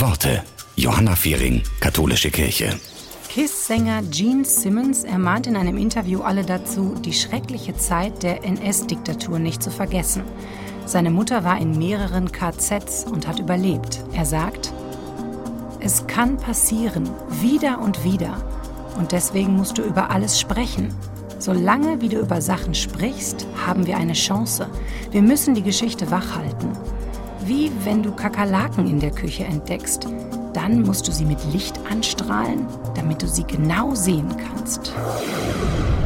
Worte. Johanna Fehring, Katholische Kirche. KISS-Sänger Gene Simmons ermahnt in einem Interview alle dazu, die schreckliche Zeit der NS-Diktatur nicht zu vergessen. Seine Mutter war in mehreren KZs und hat überlebt. Er sagt: Es kann passieren, wieder und wieder. Und deswegen musst du über alles sprechen. Solange wie du über Sachen sprichst, haben wir eine Chance. Wir müssen die Geschichte wachhalten. Wie wenn du Kakerlaken in der Küche entdeckst. Dann musst du sie mit Licht anstrahlen, damit du sie genau sehen kannst.